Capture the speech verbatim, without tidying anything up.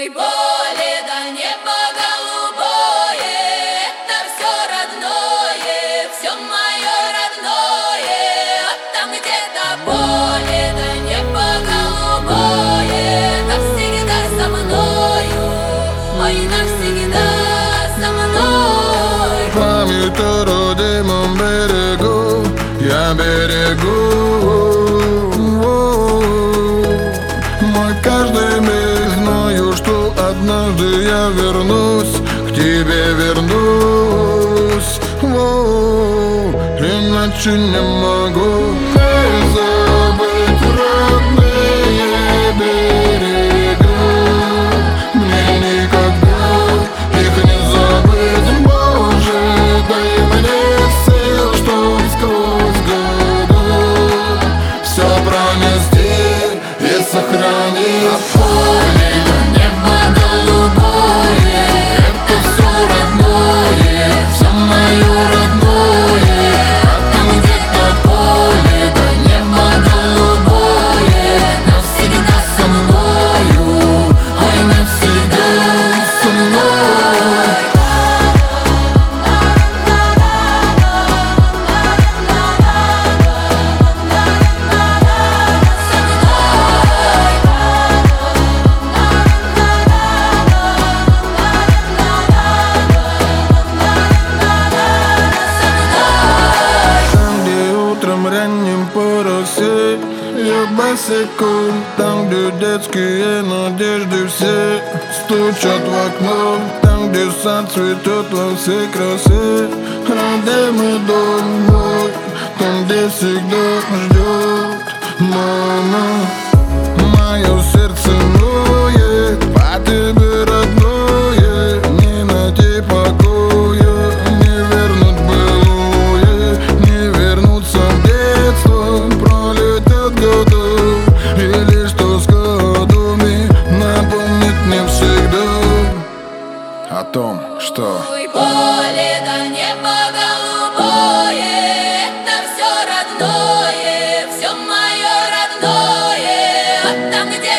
Ой, поле да небо голубое, это все родное, все мое родное. А там где-то поле да небо голубое, навсегда со мною, ой, навсегда со мной. Память о родимом берегу я берегу. Мой каждый миг знаю, что однажды я вернусь, к тебе вернусь. Воу, иначе не могу не забыть родные берега. Мне никогда их не забыть. Боже, дай мне сил, чтоб сквозь года все пронести и сохранить. Поле да небо голубое, это все родное, все мое родное. А там где-то поле да небо голубое, навсегда со мною, ой, навсегда со мной. Ранним по росе я босиком, там, где детские надежды все стучат в окно, там, где сад цветет во всей красе. Родимый дом мой, там, где всегда ждет мама. Мое сердце ноет по тебе, родное, не найти покоя, не вернуть былое, не вернуться в детство. Пролетят года, и лишь что с годами напомнит мне всегда о том, что Ой, поле да небо голубое, это все родное, все мое родное. А там где